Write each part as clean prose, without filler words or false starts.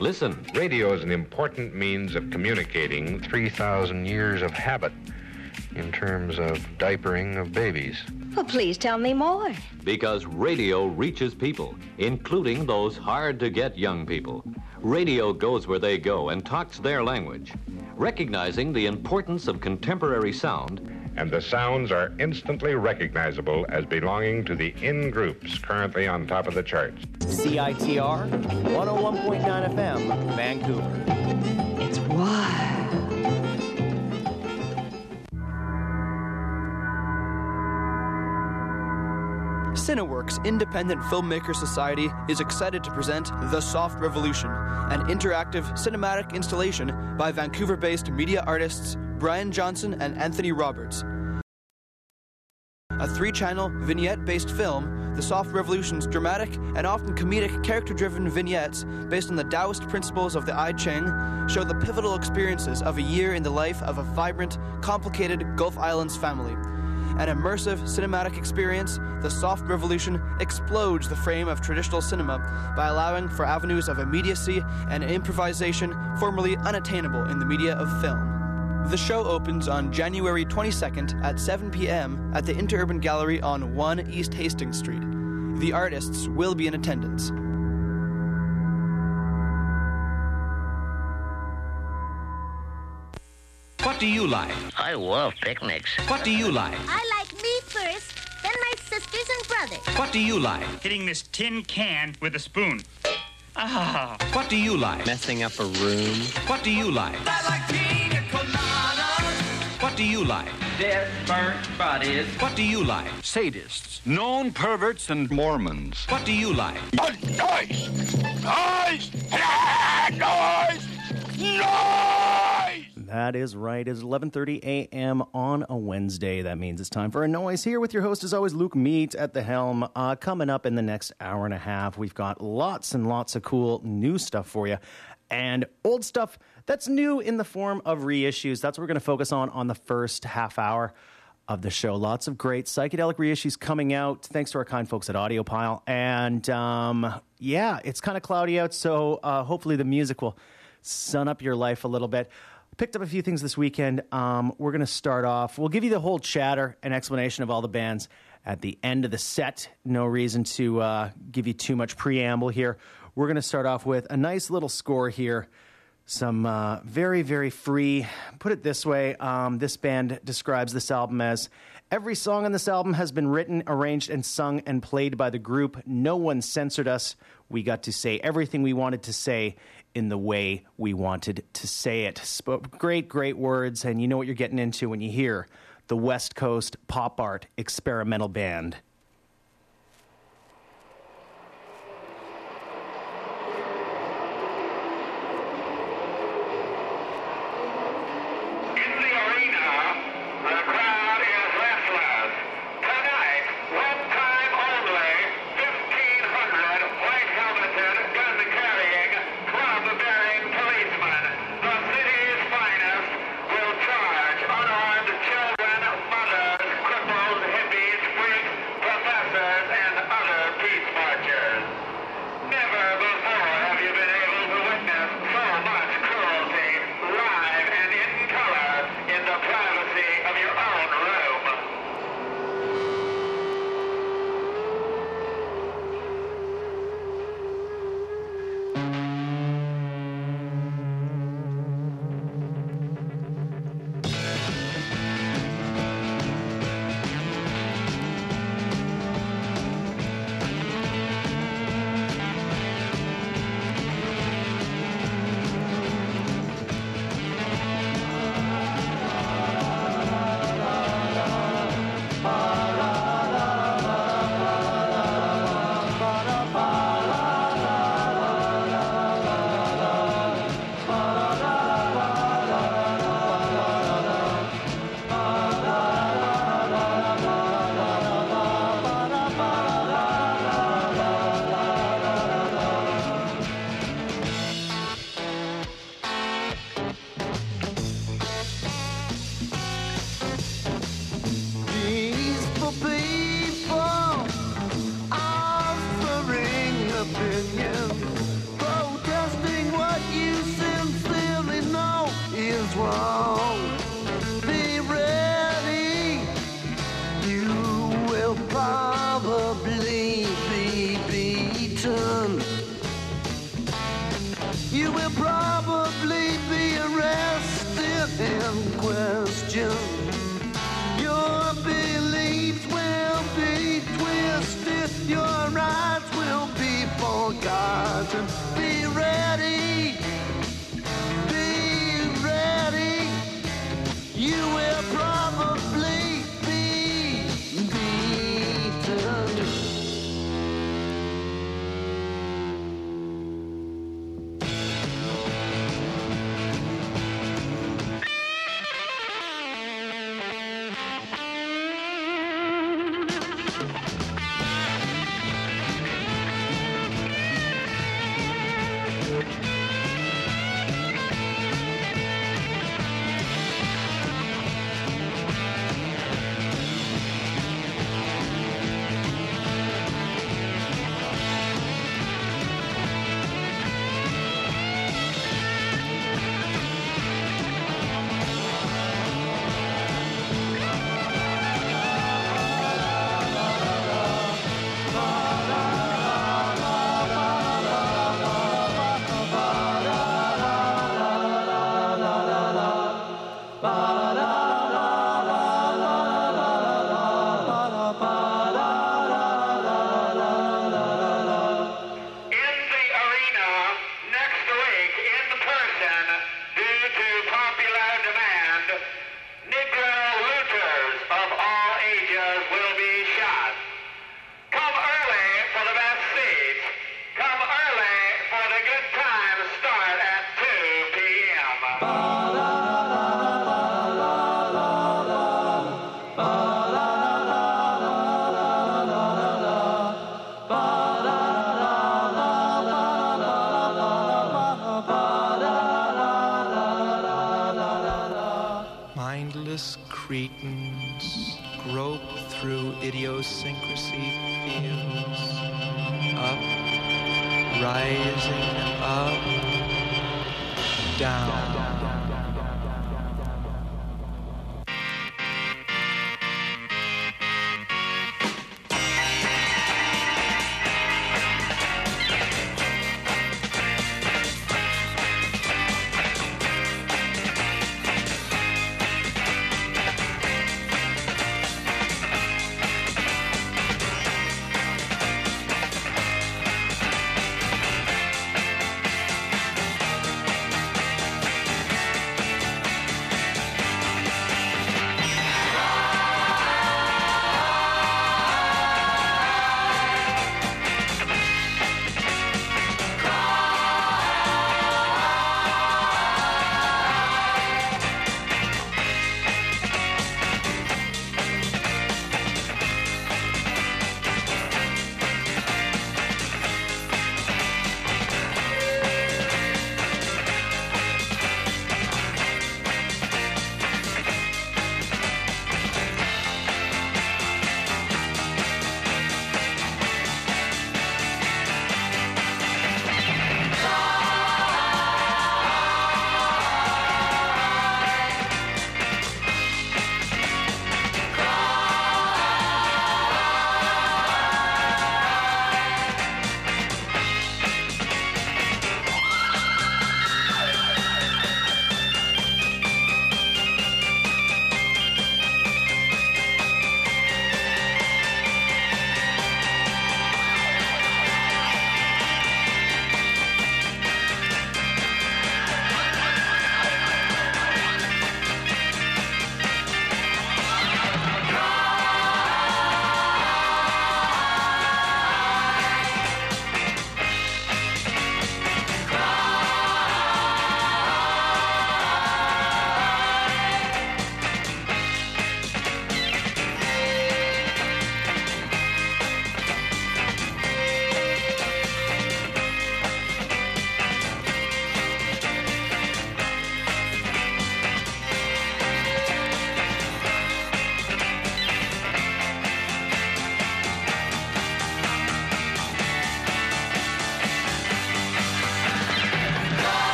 Listen. Radio is an important means of communicating 3,000 years of habit in terms of diapering of babies. Well, please tell me more. Because radio reaches people, including those hard-to-get young people. Radio goes where they go and talks their language, recognizing the importance of contemporary sound. And the sounds are instantly recognizable as belonging to the in-groups currently on top of the charts. CITR 101.9 FM, Vancouver. It's wild. Cineworks Independent Filmmaker Society is excited to present The Soft Revolution, an interactive cinematic installation by Vancouver-based media artists Brian Johnson and Anthony Roberts. A 3-channel, vignette-based film, The Soft Revolution's dramatic and often comedic character-driven vignettes based on the Taoist principles of the I Ching show the pivotal experiences of a year in the life of a vibrant, complicated Gulf Islands family. An immersive cinematic experience, The Soft Revolution explodes the frame of traditional cinema by allowing for avenues of immediacy and improvisation formerly unattainable in the media of film. The show opens on January 22nd at 7 p.m. at the Interurban Gallery on 1 East Hastings Street. The artists will be in attendance. What do you like? I love picnics. What do you like? I like me first, then my sisters and brothers. What do you like? Hitting this tin can with a spoon. Ah. What do you like? Messing up a room. What do you like? I like pina coladas. What do you like? Dead, burnt bodies. What do you like? Sadists, known perverts, and Mormons. What do you like? Noise! Noise! Noise! Noise! That is right. It's 11:30 a.m. on a Wednesday. That means it's time for a noise. Here with your host, as always, Luke Meat at the helm. Coming up in the next hour and a half, we've got lots and lots of cool new stuff for you. And old stuff that's new in the form of reissues. That's what we're going to focus on the first half hour of the show. Lots of great psychedelic reissues coming out, thanks to our kind folks at AudioPile. And yeah, it's kind of cloudy out, so hopefully the music will sun up your life a little bit. Picked up a few things this weekend. We're going to start off. We'll give you the whole chatter and explanation of all the bands at the end of the set. No reason to give you too much preamble here. We're going to start off with a nice little score here. Some very, very free. Put it this way. This band describes this album as, every song on this album has been written, arranged, and sung and played by the group. No one censored us. We got to say everything we wanted to say in the way we wanted to say it. Great, great words, and you know what you're getting into when you hear the West Coast pop art experimental band. Children, mothers, cripples, hippies, freaks, listen, be ready. Be ready. You will probably be beaten. Mindless cretins grope through idiosyncrasy fields, up, rising, up, down.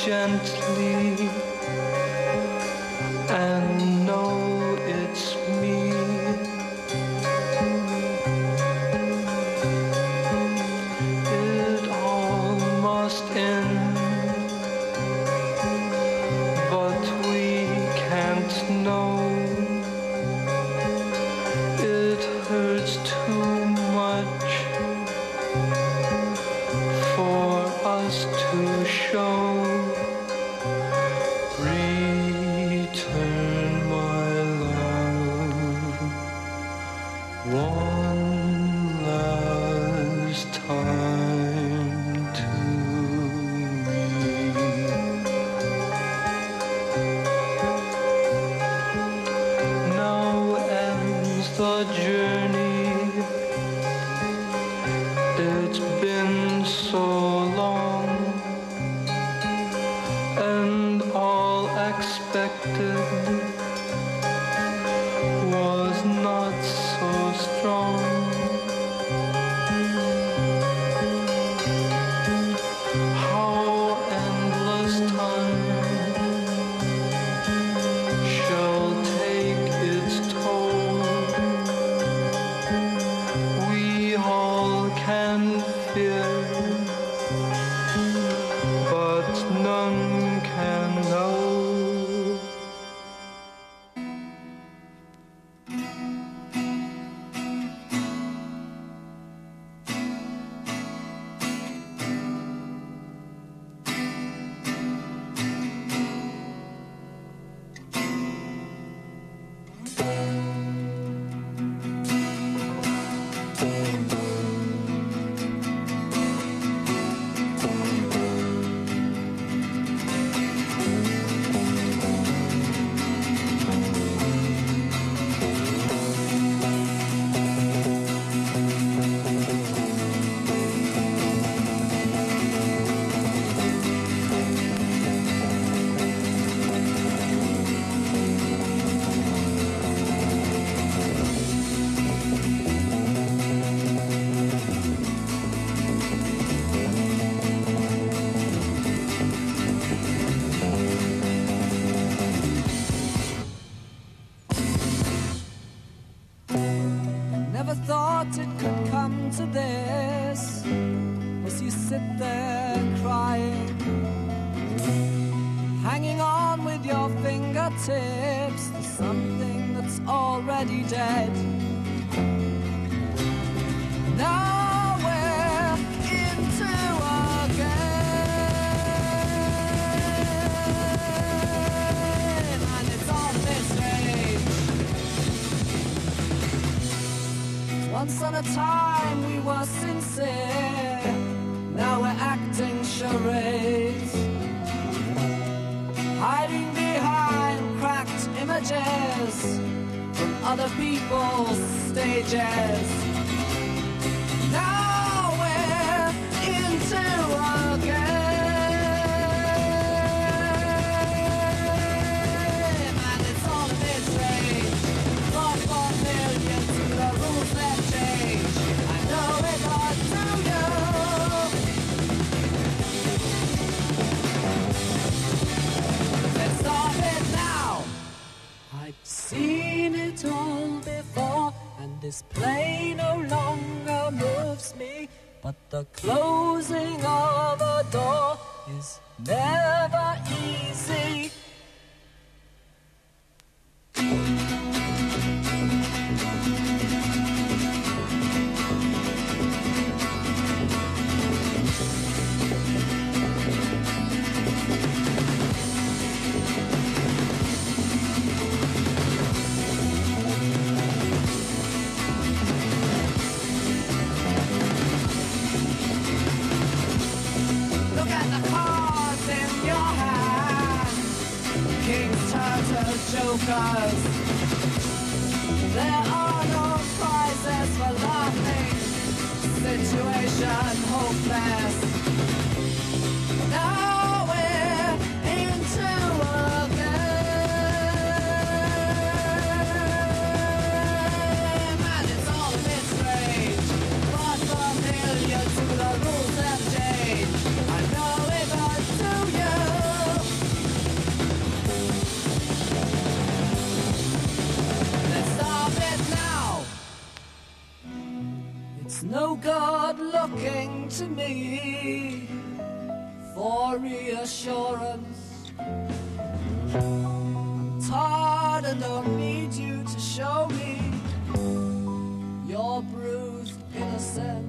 gently and know it's me. It all must end, but we can't know. It hurts too much for us to show. Return, my love, one last time to me. Now ends the journey. It's been so long, and all expected was not so strong. How endless time shall take its toll. We all can fear, but none can know. Never thought it could come to this, as you sit there crying, hanging on with your fingertips to something that's already dead. Now we're into a game, and it's all a bit strange. Once on a time we were sincere, now we're acting charades, hiding behind cracked images from other people's stages. Now we're into a game, and it's all a bit strange. Not 1 million to the rules that change. I know it got to you. Let's stop it now. I've seen it all before, and this play no longer moves me. But the closing of a door is never easy. Look at the cards in your hand. Kings, turtles, jokers. There are no prizes for laughing. Situation hopeless. Now we're into a game, and it's all a bit strange. But familiar to the rules have changed. I know it got to you. talking to me for reassurance. I'm tired and don't need you to show me your bruised innocence.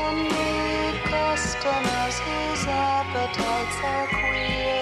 friendly customers whose appetites are queer.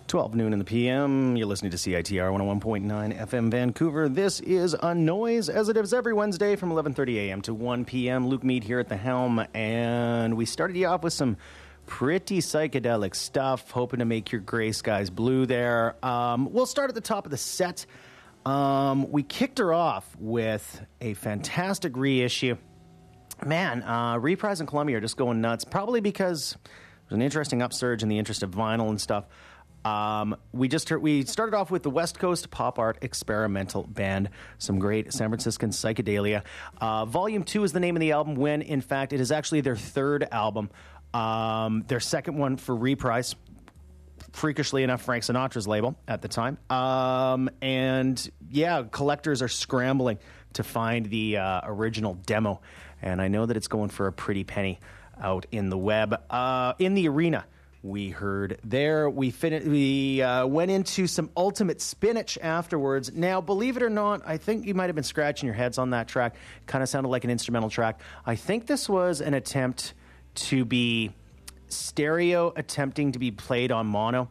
12 noon in the PM. You're listening to CITR 101.9 FM Vancouver. This is A Noise, as it is every Wednesday from 11:30 a.m. to 1 p.m. Luke Mead here at the helm, and we started you off with some pretty psychedelic stuff, hoping to make your gray skies blue there. We'll start at the top of the set. We kicked her off with a fantastic reissue. Man, Reprise and Columbia are just going nuts, probably because there's an interesting upsurge in the interest of vinyl and stuff. We started off with the West Coast Pop Art Experimental Band, some great San Franciscan psychedelia. Volume 2 is the name of the album, when in fact it is actually their third album, their second one for Reprise, freakishly enough Frank Sinatra's label at the time. And yeah, collectors are scrambling to find the original demo, and I know that it's going for a pretty penny out in the web. In the Arena, we heard there. We went into some Ultimate Spinach afterwards. Now, believe it or not, I think you might have been scratching your heads on that track. Kind of sounded like an instrumental track. I think this was an attempt to be stereo, attempting to be played on mono.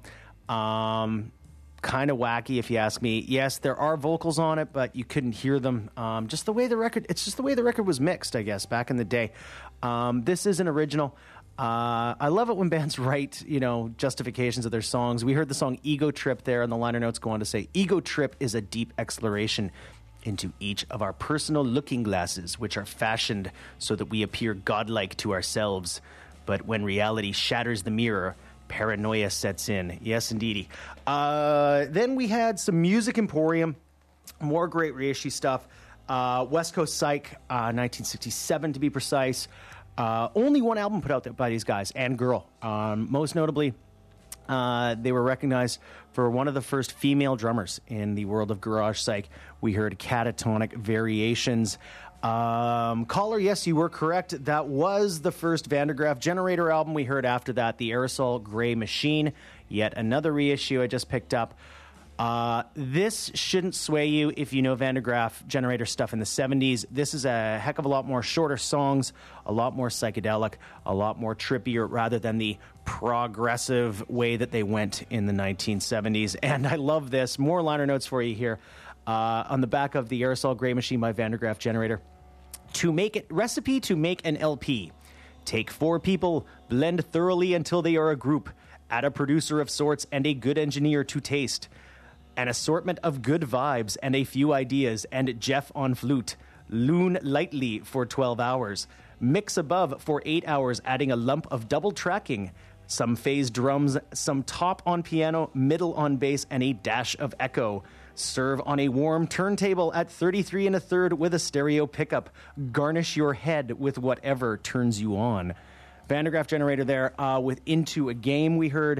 Kind of wacky, if you ask me. Yes, there are vocals on it, but you couldn't hear them. It's just the way the record was mixed, I guess, back in the day. This is an original. I love it when bands write, justifications of their songs. We heard the song Ego Trip there, and the liner notes go on to say, Ego Trip is a deep exploration into each of our personal looking glasses, which are fashioned so that we appear godlike to ourselves. But when reality shatters the mirror, paranoia sets in. Yes, indeedy. Then we had some Music Emporium, more great reissue stuff. West Coast Psych, 1967 to be precise. Only one album put out there by these guys, and girl. Most notably, they were recognized for one of the first female drummers in the world of garage psych. We heard Catatonic Variations. Caller, yes, you were correct. That was the first Vandergraaf Generator album. We heard after that the Aerosol Grey Machine, yet another reissue I just picked up. This shouldn't sway you if you know Vandergraaf Generator stuff in the 70s. This is a heck of a lot more shorter songs, a lot more psychedelic, a lot more trippier, rather than the progressive way that they went in the 1970s. And I love this. More liner notes for you here. On the back of the Aerosol Grey Machine by Vandergraaf Generator. Recipe to make an LP. Take 4 people, blend thoroughly until they are a group. Add a producer of sorts and a good engineer to taste. An assortment of good vibes and a few ideas, and Jeff on flute. Loon lightly for 12 hours. Mix above for 8 hours, adding a lump of double tracking. Some phase drums, some top on piano, middle on bass, and a dash of echo. Serve on a warm turntable at 33 1/3 with a stereo pickup. Garnish your head with whatever turns you on. Vandergraaf Generator there with Into a Game we heard.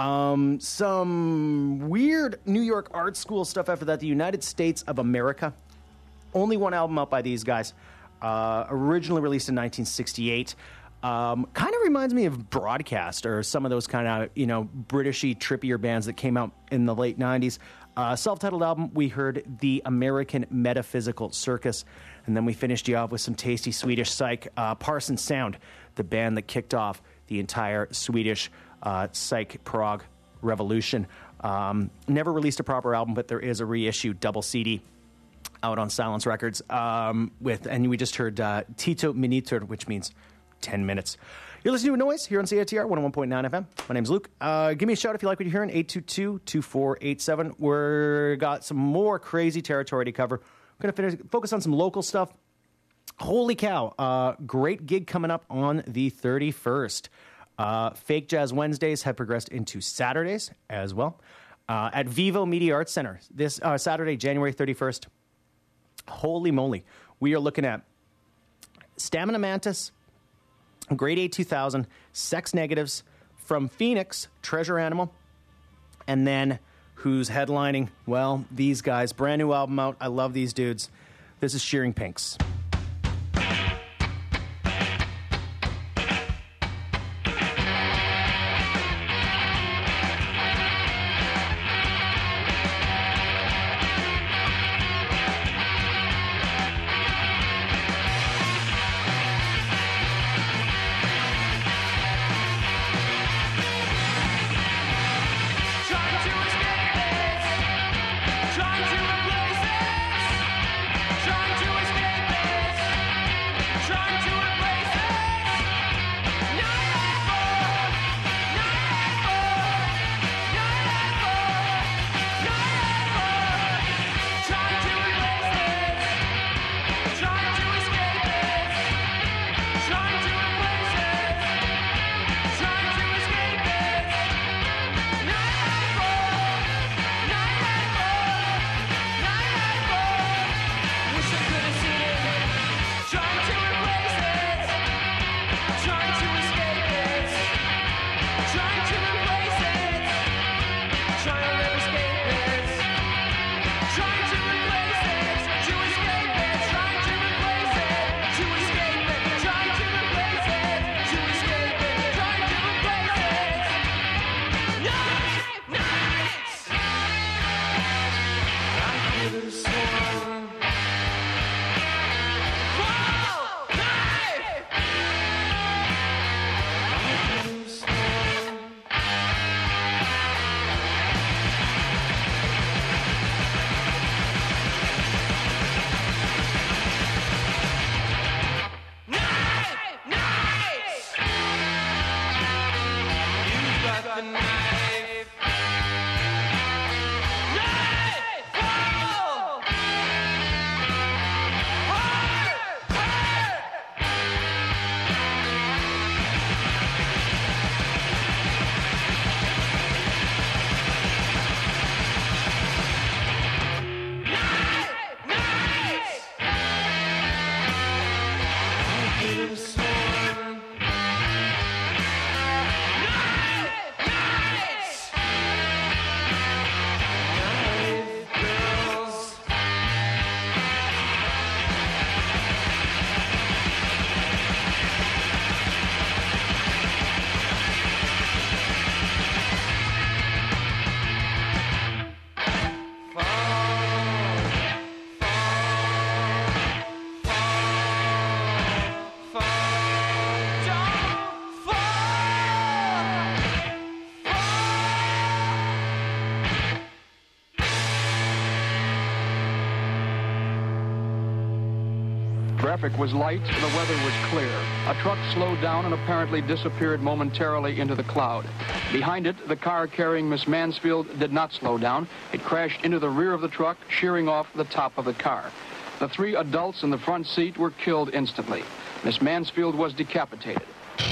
Some weird New York art school stuff after that. The United States of America. Only one album out by these guys. Originally released in 1968. Kind of reminds me of Broadcast or some of those kind of, Britishy, trippier bands that came out in the late 90s. Self-titled album, we heard The American Metaphysical Circus. And then we finished you off with some tasty Swedish psych. Parson Sound, the band that kicked off the entire Swedish psych prog revolution. Never released a proper album, but there is a reissue double CD out on Silence Records. And we just heard Tito Minuter, which means 10 minutes. You're listening to Noise here on CITR 101.9 FM. My name's Luke. Give me a shout if you like what you're hearing, 822-2487. We've got some more crazy territory to cover. We're going to focus on some local stuff. Holy cow. Great gig coming up on the 31st. Fake Jazz Wednesdays have progressed into Saturdays as well. At Vivo Media Arts Center this Saturday, January 31st. Holy moly. We are looking at Stamina Mantis, Grade A 2000, Sex Negatives, from Phoenix, Treasure Animal, and then who's headlining? Well, these guys. Brand new album out. I love these dudes. This is Shearing Pinks. Trying to Traffic was light, the weather was clear. A truck slowed down and apparently disappeared momentarily into the cloud. Behind it, the car carrying Miss Mansfield did not slow down. It crashed into the rear of the truck, shearing off the top of the car. The 3 adults in the front seat were killed instantly. Miss Mansfield was decapitated.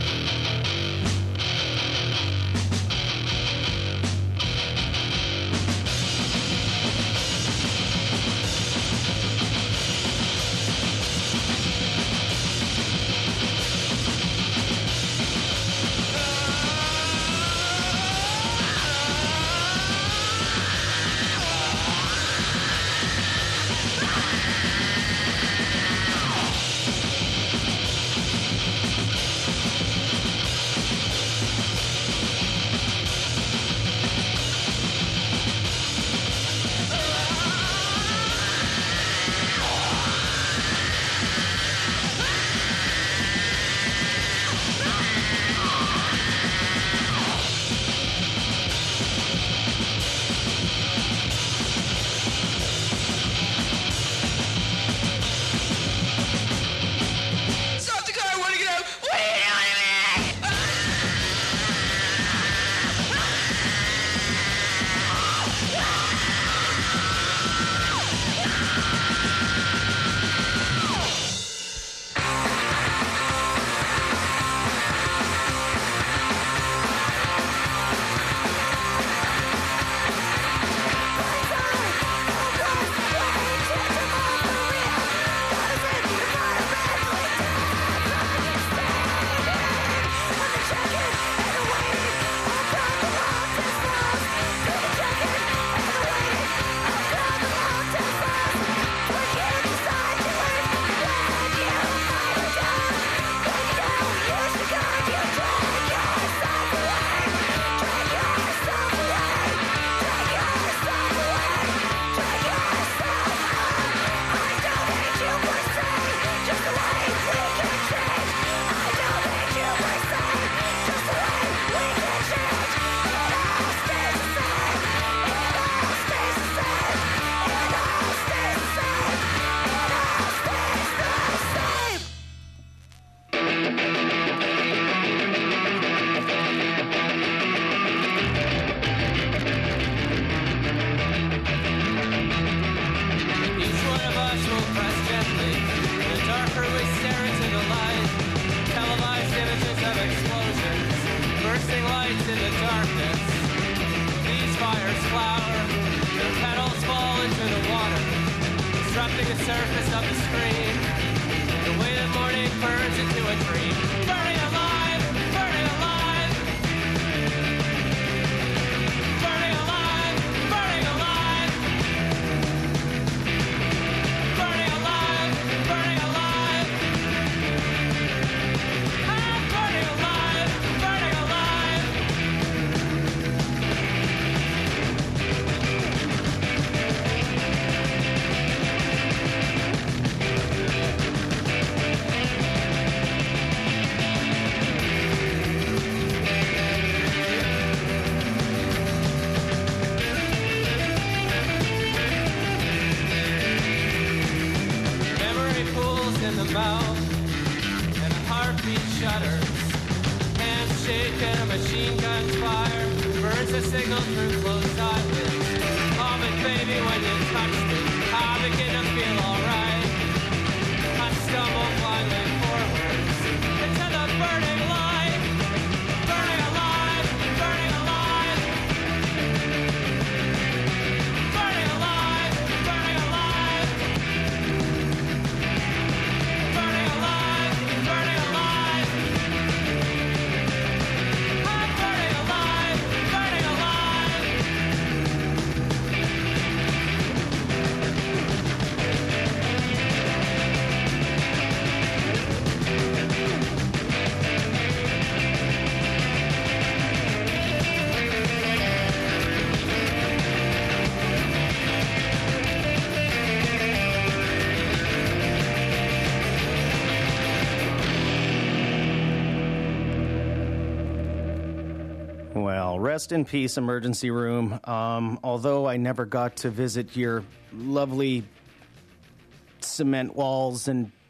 Rest in peace, emergency room. Although I never got to visit your lovely cement walls and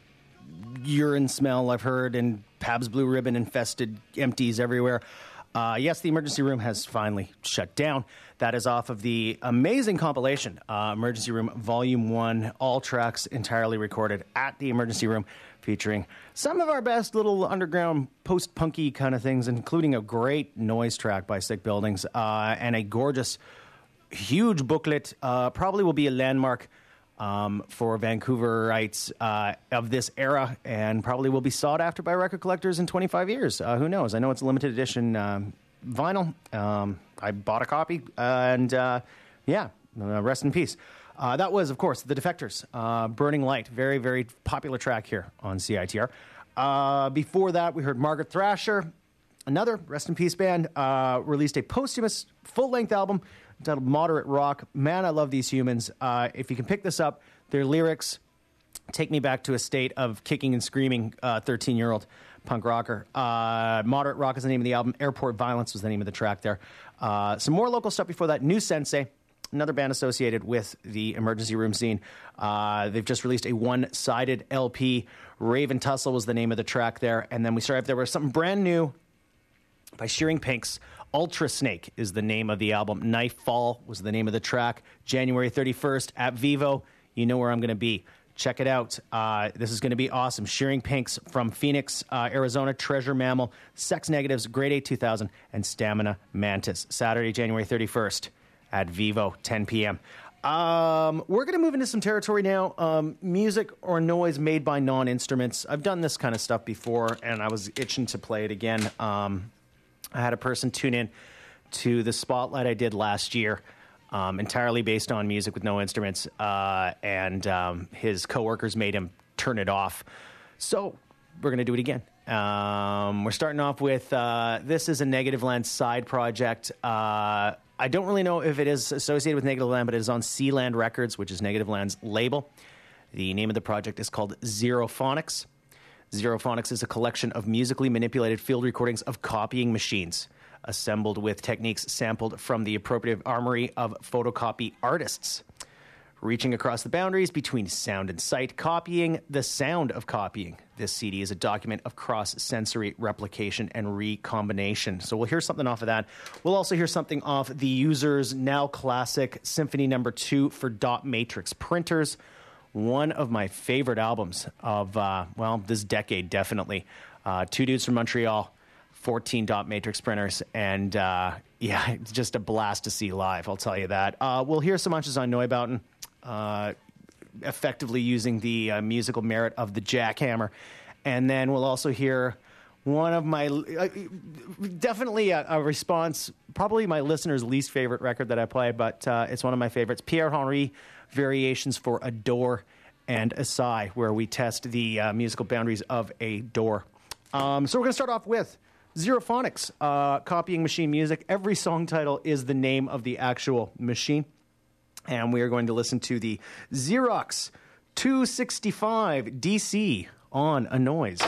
urine smell I've heard, and Pabst Blue Ribbon infested empties everywhere. Yes, the emergency room has finally shut down. That is off of the amazing compilation, Emergency Room Volume 1, all tracks entirely recorded at the emergency room, featuring some of our best little underground post-punky kind of things, including a great noise track by Sick Buildings, and a gorgeous, huge booklet. Probably will be a landmark for Vancouverites of this era, and probably will be sought after by record collectors in 25 years. Who knows? I know it's a limited edition vinyl. I bought a copy, and rest in peace. That was, of course, The Defectors, Burning Light. Very, very popular track here on CITR. Before that, we heard Margaret Thrasher, another rest in peace band, released a posthumous full-length album entitled Moderate Rock. Man, I love these humans. If you can pick this up, their lyrics take me back to a state of kicking and screaming 13-year-old punk rocker. Moderate Rock is the name of the album. Airport Violence was the name of the track there. Some more local stuff before that. New Sensei, another band associated with the emergency room scene. They've just released a one-sided LP. Raven Tussle was the name of the track there. And then we started, there was something brand new by Shearing Pinks. Ultra Snake is the name of the album. Knife Fall was the name of the track. January 31st at Vivo. You know where I'm going to be. Check it out. This is going to be awesome. Shearing Pinks from Phoenix, Arizona. Treasure Mammal, Sex Negatives, Grade A 2000, and Stamina Mantis. Saturday, January 31st at Vivo, 10 p.m. We're going to move into some territory now. Music or noise made by non-instruments. I've done this kind of stuff before, and I was itching to play it again. I had a person tune in to the spotlight I did last year, entirely based on music with no instruments, and his coworkers made him turn it off. So we're going to do it again. We're starting off with this is a Negativland side project. I don't really know if it is associated with Negativland, but it is on Sealand Records, which is Negativeland's label. The name of the project is called Zerophonics. Zerophonics is a collection of musically manipulated field recordings of copying machines, assembled with techniques sampled from the appropriate armory of photocopy artists. Reaching across the boundaries between sound and sight, copying the sound of copying. This CD is a document of cross-sensory replication and recombination. So we'll hear something off of that. We'll also hear something off the user's now classic Symphony No. 2 for dot matrix printers. One of my favorite albums of, this decade, definitely. Two dudes from Montreal, 14 dot matrix printers, and it's just a blast to see live, I'll tell you that. We'll hear some munches on Neubauten, effectively using the musical merit of the jackhammer. And then we'll also hear one of my, definitely a response, probably my listener's least favorite record that I play, but it's one of my favorites, Pierre Henry, Variations for a Door and a Sigh, where we test the musical boundaries of a door. So we're going to start off with Zerophonics, copying machine music. Every song title is the name of the actual machine. And we are going to listen to the Xerox 265 DC on a Noise.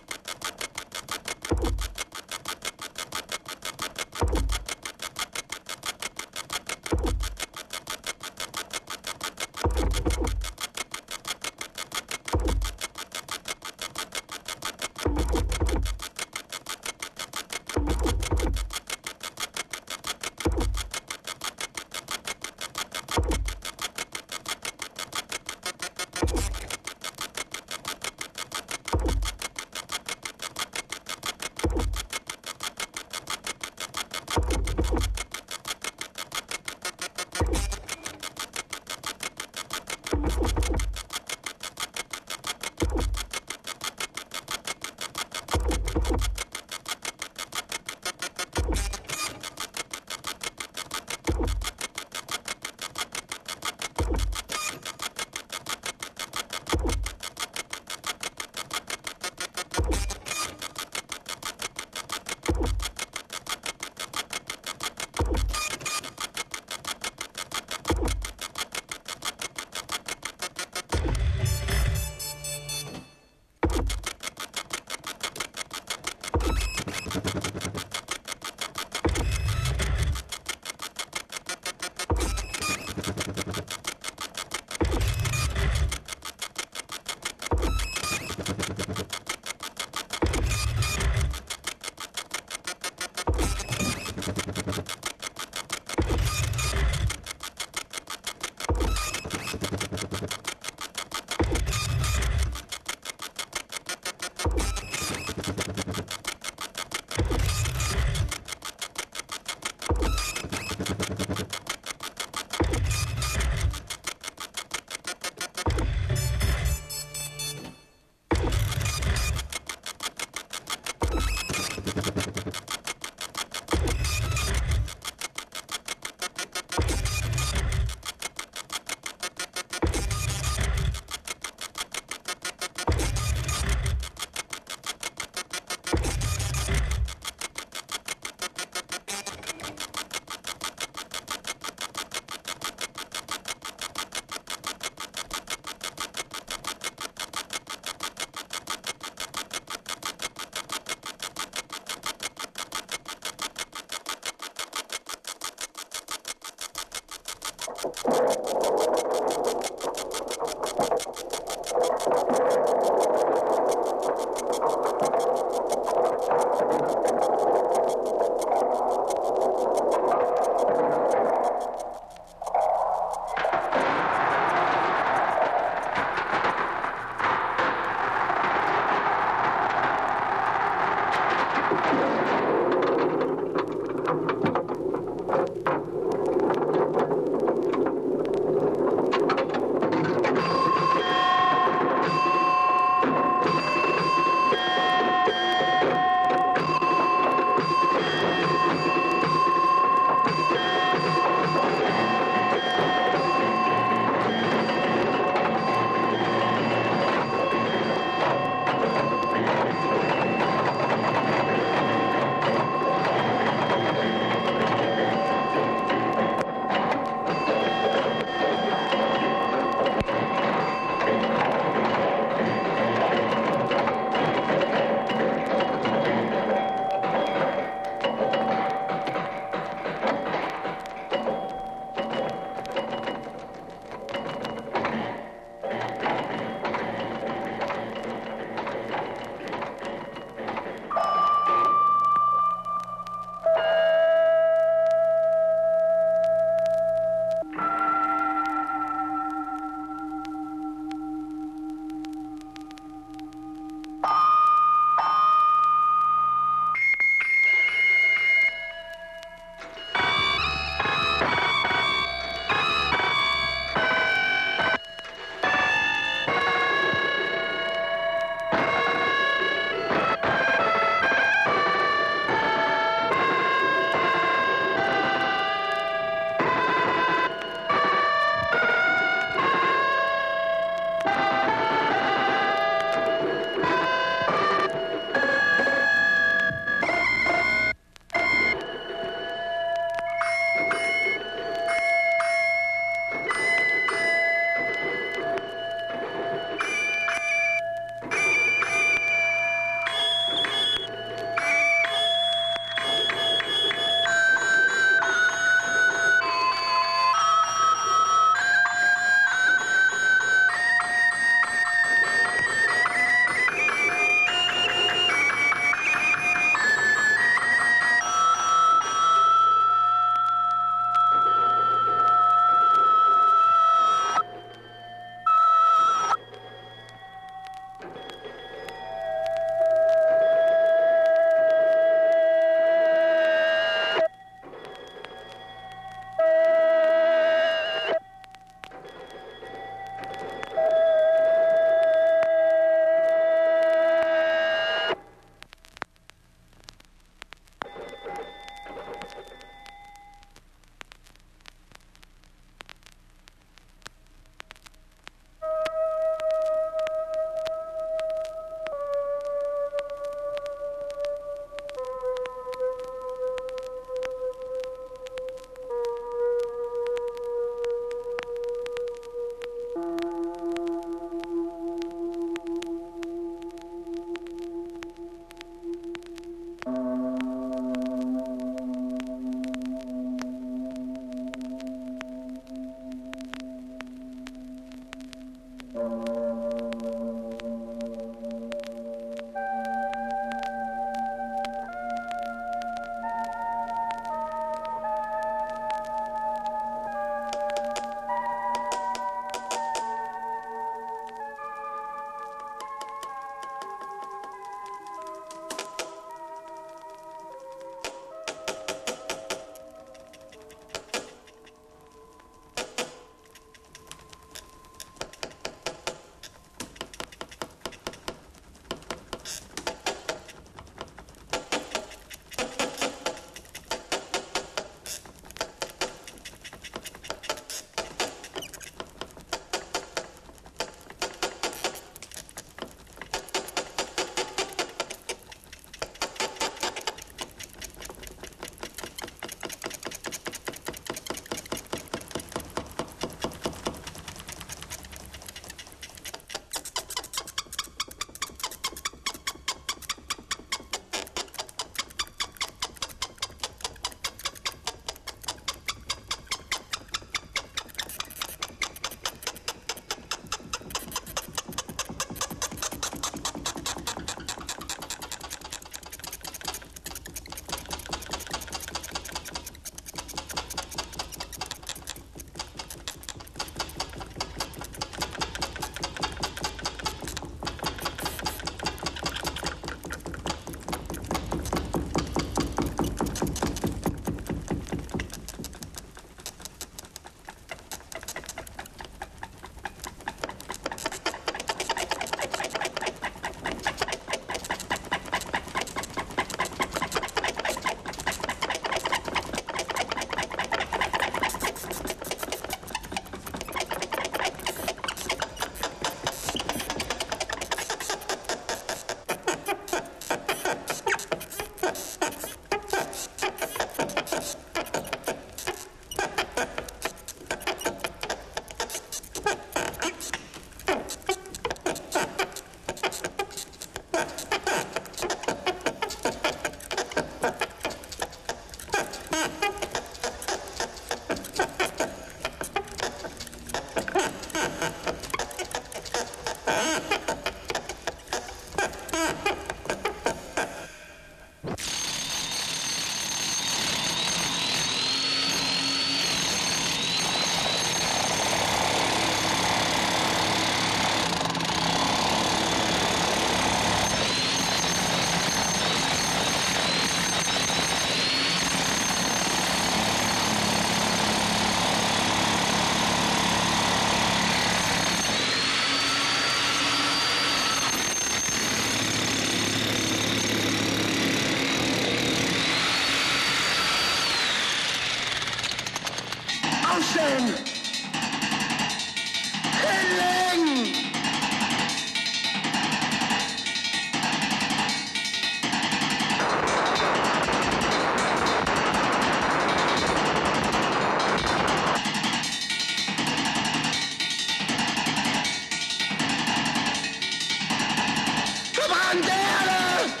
bandera.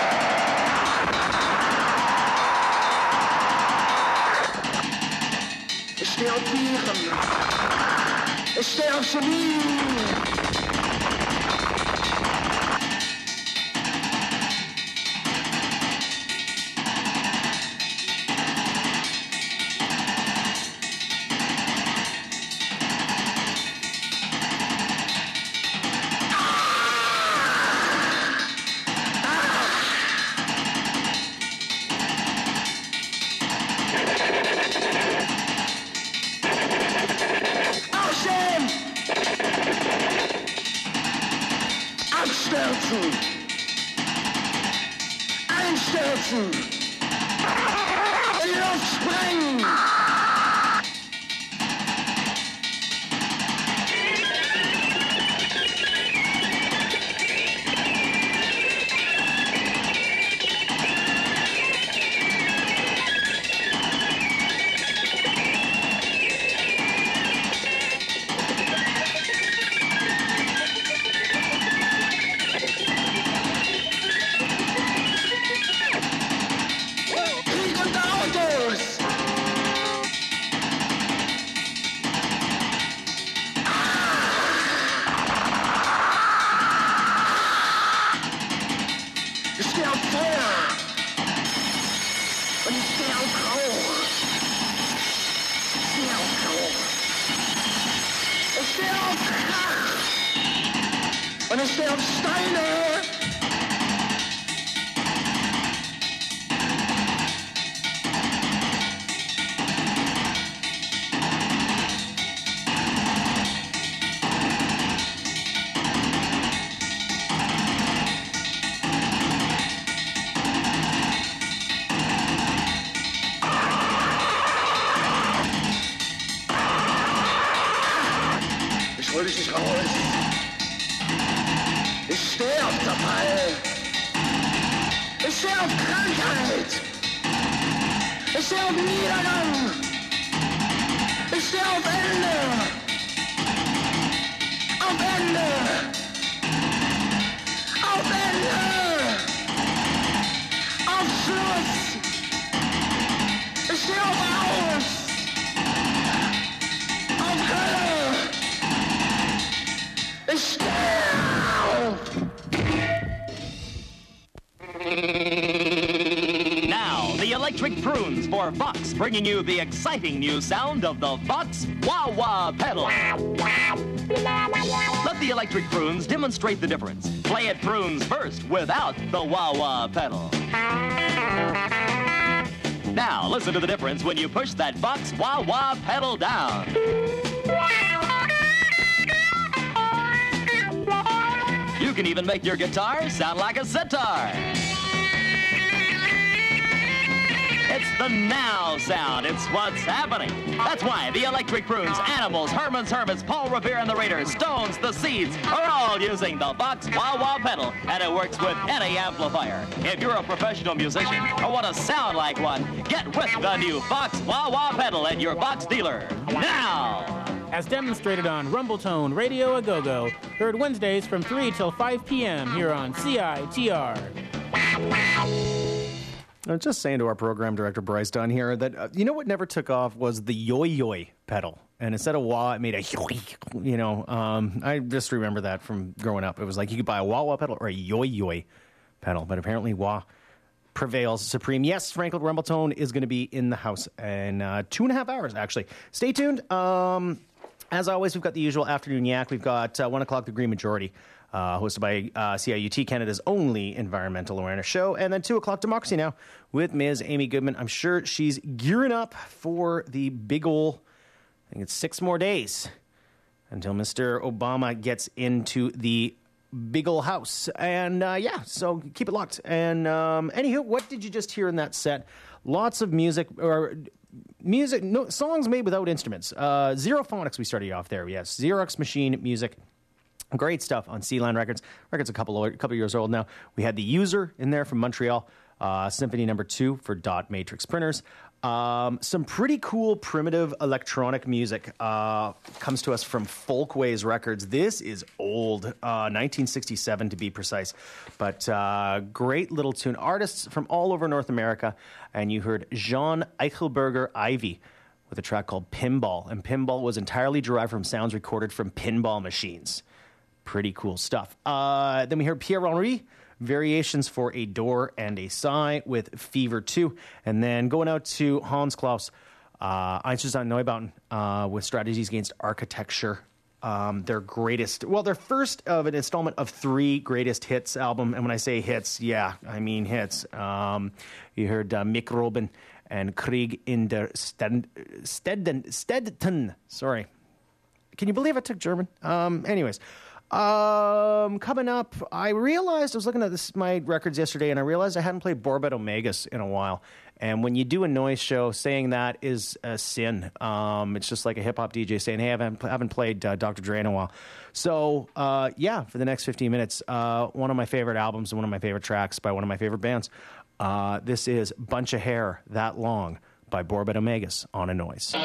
Ik stel tegen. Ik stel ze niet. Einstürzen! In die Luft sprengen! Und es steht auf Steine. Ich hol dich nicht raus. Ich stehe auf Zerfall. Ich stehe auf Krankheit. Ich stehe auf Niedergang. Ich stehe auf Ende. Auf Ende. Auf Ende. Auf Schluss. Ich stehe auf Aus. Auf Hölle. Ich stehe auf. Now, the Electric Prunes for Vox, bringing you the exciting new sound of the Vox Wah-Wah pedal. Let the Electric Prunes demonstrate the difference. Play it prunes first without the Wah-Wah pedal. Now, listen to the difference when you push that Vox Wah-Wah pedal down. You can even make your guitar sound like a sitar. It's the now sound. It's what's happening. That's why the Electric Prunes, Animals, Herman's Hermits, Paul Revere and the Raiders, Stones, the Seeds are all using the Vox Wah-Wah pedal, and it works with any amplifier. If you're a professional musician or want to sound like one, get with the new Vox Wah-Wah pedal at your Vox dealer now. As demonstrated on Rumbletone Radio A-Go-Go, heard Wednesdays from 3 till 5 p.m. here on CITR. I'm just saying to our program director, Bryce Dunn here, that you know what never took off was the yo-yo pedal. And instead of wah, it made a yoy, you know. I just remember that from growing up. It was like you could buy a wah-wah pedal or a yo-yo pedal, but apparently wah prevails supreme. Yes, Franklin Rumbletone is going to be in the house in 2.5 hours, actually. Stay tuned. As always, we've got the usual afternoon yak. We've got 1 o'clock, The Green Majority, hosted by CIUT, Canada's only environmental awareness show. And then 2 o'clock, Democracy Now! With Ms. Amy Goodman. I'm sure she's gearing up for the big ol', I think it's 6 more days until Mr. Obama gets into the big ol' house. And yeah, so keep it locked. And anywho, what did you just hear in that set? Lots of music, no, songs made without instruments. Zerophonics, we started off there. Yes, Xerox Machine music. Great stuff on Sealand Records. Record's a couple years old now. We had The User in there from Montreal. Symphony No. 2 for Dot Matrix Printers. Some pretty cool primitive electronic music comes to us from Folkways Records. This is old, 1967 to be precise, but great little tune. Artists from all over North America, and you heard Jean Eichelberger Ivy with a track called Pinball, and Pinball was entirely derived from sounds recorded from pinball machines. Pretty cool stuff. Then we heard Pierre-Henri, Variations for a Door and a Sigh with Fever 2. And then going out to Hans Klaus, Einstürzende Neubauten with Strategies Against Architecture. Their first of an installment of 3 greatest hits album. And when I say hits, yeah, I mean hits. You heard Mikroben and Krieg in der Steadten. Sorry. Can you believe I took German? Anyways. Coming up, I realized, I was looking at my records yesterday, and I realized I hadn't played Borbet Omegas in a while. And when you do a noise show, saying that is a sin. It's just like a hip-hop DJ saying, hey, I haven't played Dr. Dre in a while. So, for the next 15 minutes, one of my favorite albums and one of my favorite tracks by one of my favorite bands. This is Bunch of Hair, That Long by Borbet Omegas on A Noise.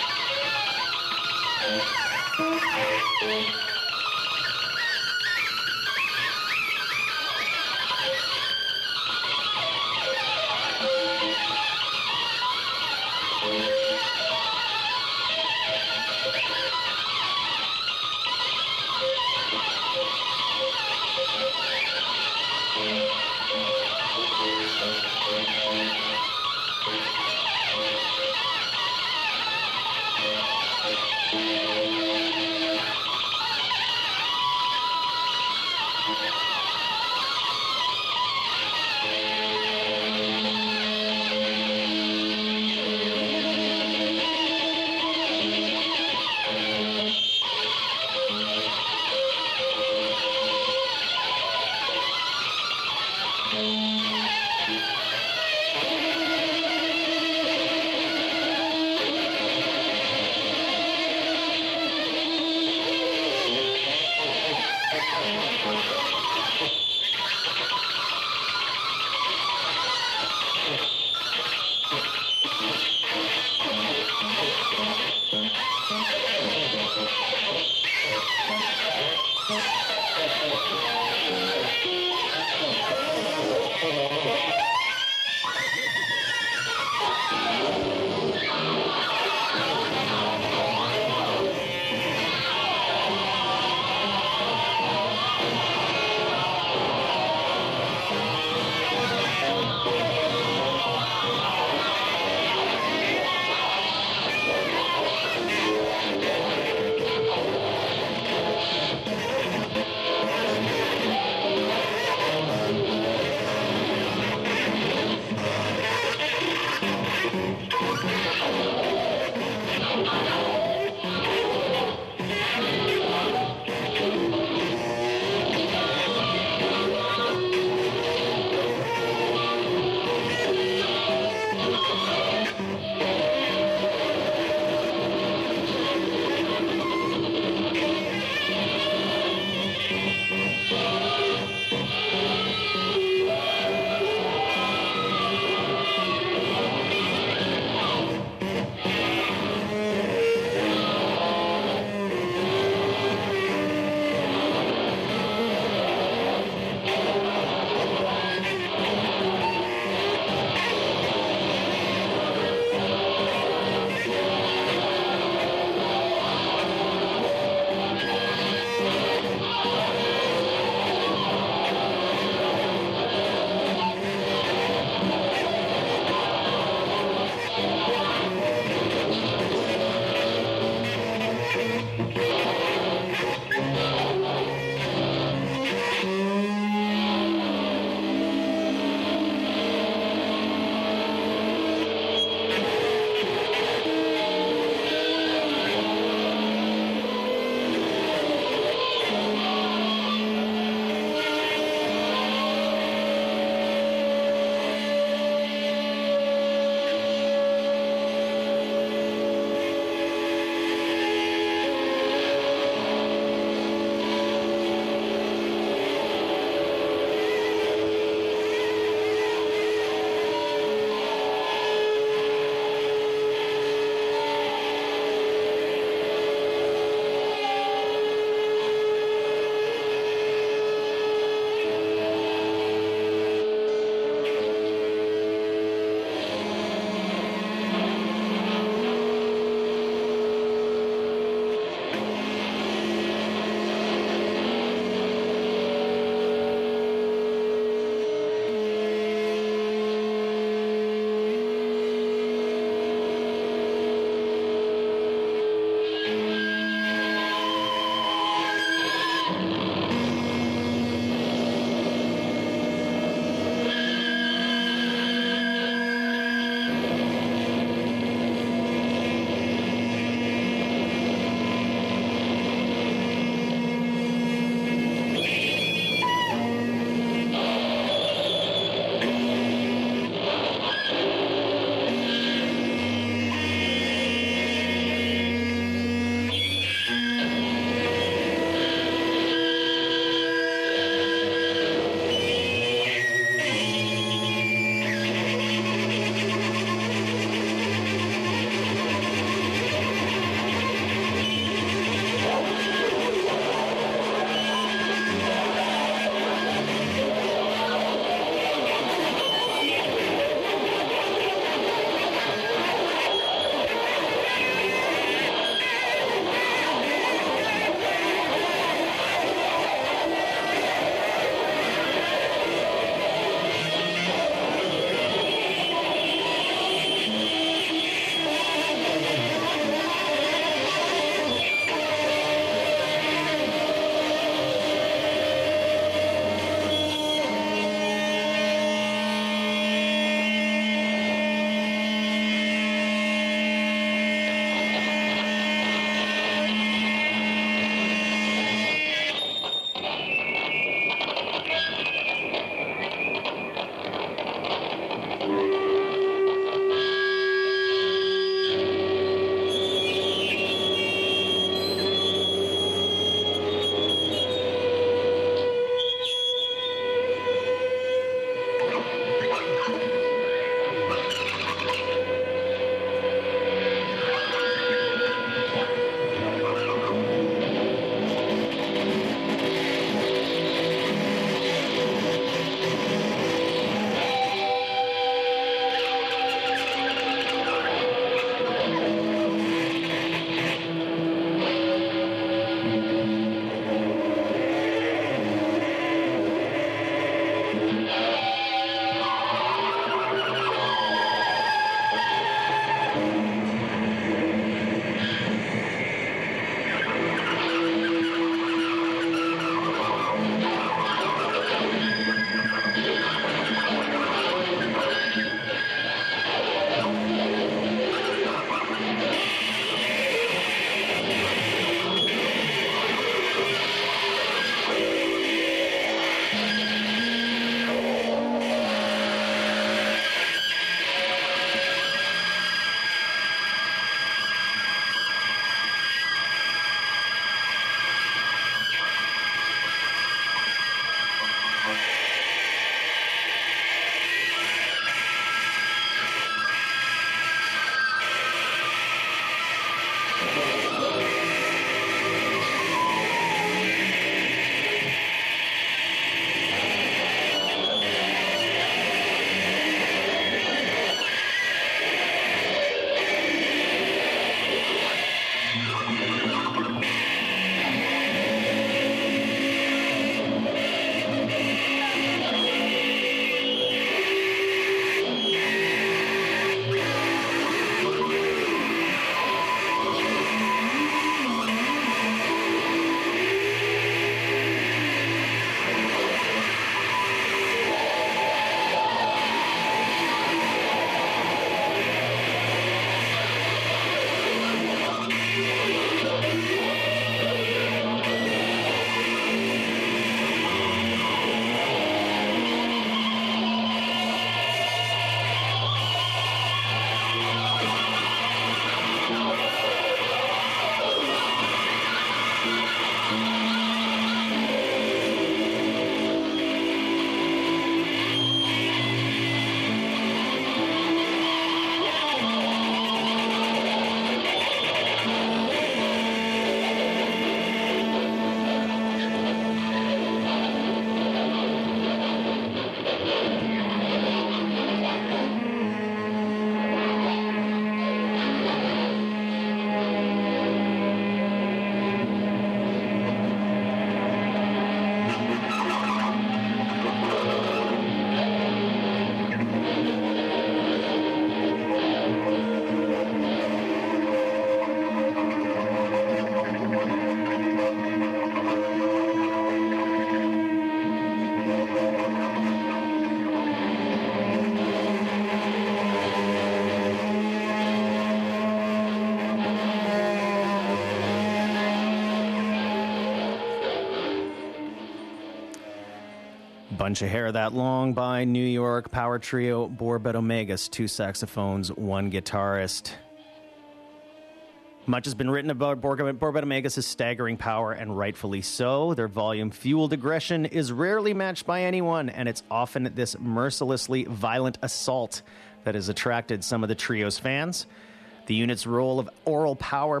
Bunch of Hair That Long by New York power trio Borbet Omegas, 2 saxophones, 1 guitarist. Much has been written about Borbet Omegas' staggering power, and rightfully so. Their volume-fueled aggression is rarely matched by anyone, and it's often this mercilessly violent assault that has attracted some of the trio's fans. The unit's role of oral power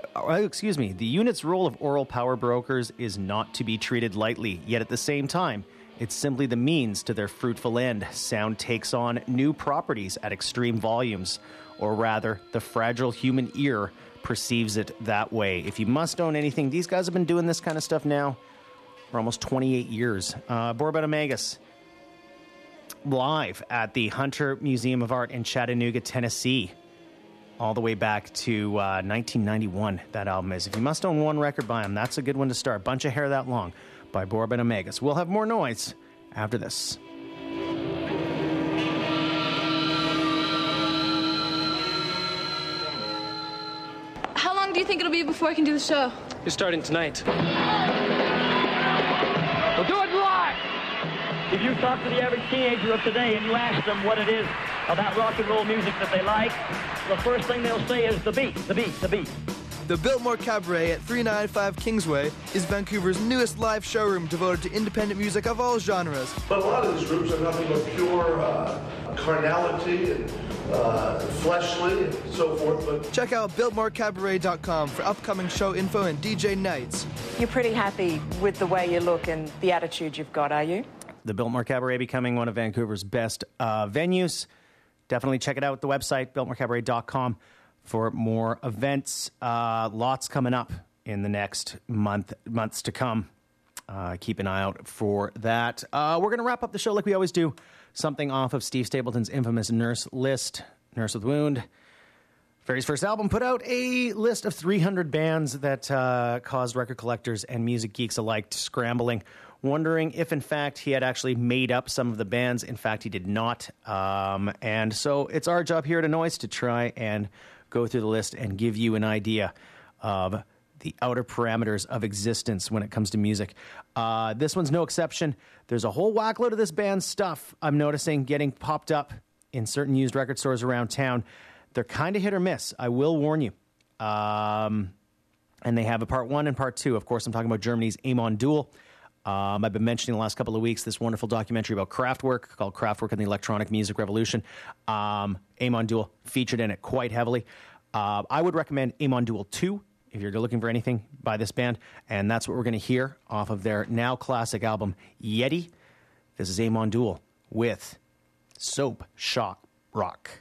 brokers is not to be treated lightly, yet at the same time, it's simply the means to their fruitful end. Sound takes on new properties at extreme volumes, or rather, the fragile human ear perceives it that way. If you must own anything, these guys have been doing this kind of stuff now for almost 28 years. Borbet Omegas, live at the Hunter Museum of Art in Chattanooga, Tennessee, all the way back to 1991, that album is. If you must own one record by them, that's a good one to start. Bunch of Hair That Long by Borbet Omegas. We'll have more noise after this. How long do you think it'll be before I can do the show? You're starting tonight. We'll do it live! If you talk to the average teenager of today and you ask them what it is about rock and roll music that they like, the first thing they'll say is the beat, the beat, the beat. The Biltmore Cabaret at 395 Kingsway is Vancouver's newest live showroom devoted to independent music of all genres. But a lot of these groups are nothing but pure carnality and fleshly and so forth. But check out BiltmoreCabaret.com for upcoming show info and DJ nights. You're pretty happy with the way you look and the attitude you've got, are you? The Biltmore Cabaret becoming one of Vancouver's best venues. Definitely check it out at the website, BiltmoreCabaret.com, for more events. Lots coming up in the next months to come. Keep an eye out for that. We're going to wrap up the show like we always do. Something off of Steve Stapleton's infamous Nurse list, Nurse with Wound. Very first album put out a list of 300 bands that caused record collectors and music geeks alike scrambling, wondering if, in fact, he had actually made up some of the bands. In fact, he did not. And so it's our job here at Noise to try and go through the list and give you an idea of the outer parameters of existence when it comes to music. This one's no exception. There's a whole whackload of this band's stuff I'm noticing getting popped up in certain used record stores around town. They're kind of hit or miss, I will warn you. And they have a part 1 and part 2. Of course, I'm talking about Germany's Amon Düül. I've been mentioning the last couple of weeks this wonderful documentary about Kraftwerk called Kraftwerk and the Electronic Music Revolution. Amon Düül featured in it quite heavily. I would recommend Amon Düül 2 if you're looking for anything by this band, and that's what we're going to hear off of their now classic album, Yeti. This is Amon Düül with Soap Shock Rock.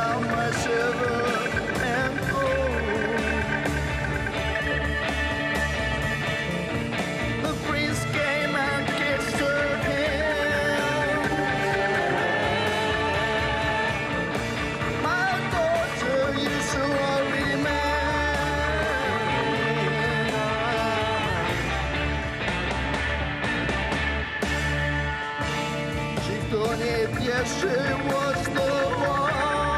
how much ever and the priest came and kissed her hand. My daughter, you shall already married. She's done it, yes, she was the one.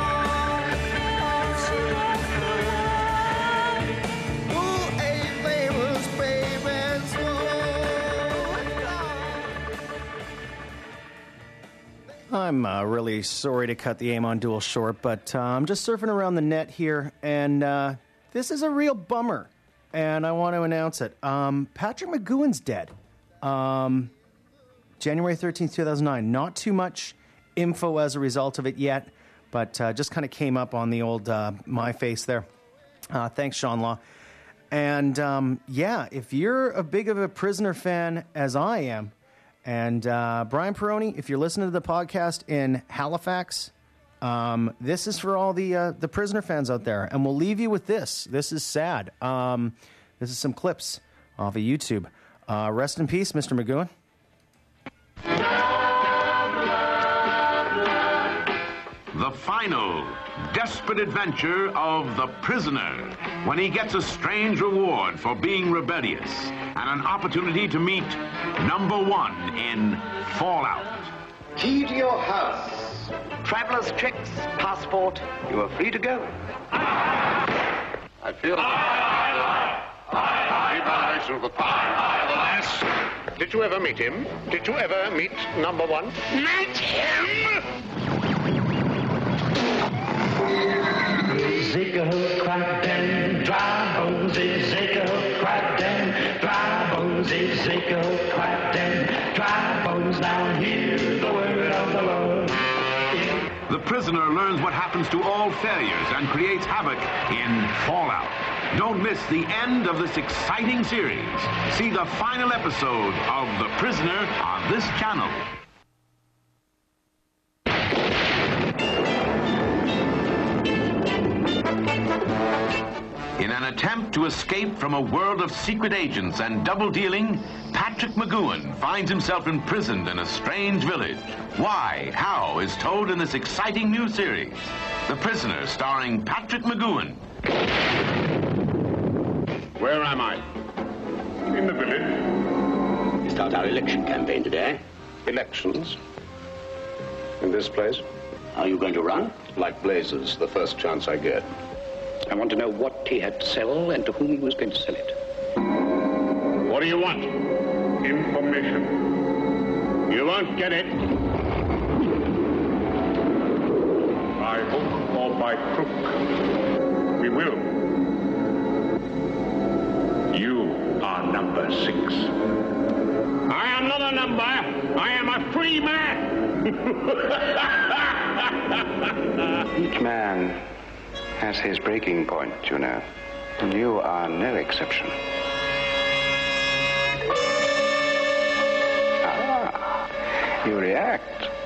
I'm really sorry to cut the Amon Duel short, but I'm just surfing around the net here, and this is a real bummer, and I want to announce it. Patrick McGowan's dead. January 13th, 2009. Not too much info as a result of it yet, but just kind of came up on the old My Face there. Thanks, Sean Law. And yeah, if you're a big of a Prisoner fan as I am, and Brian Peroni, if you're listening to the podcast in Halifax, this is for all the Prisoner fans out there. And we'll leave you with this. This is sad. This is some clips off of YouTube. Rest in peace, Mr. McGowan. The final, desperate adventure of the prisoner when he gets a strange reward for being rebellious and an opportunity to meet number one in Fallout. Key to your house. Traveler's checks, passport. You are free to go. I feel violation of the lass. Did you ever meet him? Did you ever meet number one? Meet him? Zicka crack them dry bonesy, Zicka crack them dry bonesy, Zicka crack them dry bones. Now hear the word of the Lord. The prisoner learns what happens to all failures and creates havoc in Fallout. Don't miss the end of this exciting series. See the final episode of The Prisoner on this channel. In an attempt to escape from a world of secret agents and double dealing, Patrick McGowan finds himself imprisoned in a strange village. Why, how, is told in this exciting new series. The Prisoner, starring Patrick McGowan. Where am I? In the village. We start our election campaign today. Elections? In this place? Are you going to run? Like blazes, the first chance I get. I want to know what he had to sell and to whom he was going to sell it. What do you want? Information. You won't get it. By hook or by crook, we will. You are number 6. I am not a number. I am a free man. Each man has his breaking point, you know. And you are no exception. Ah, you react.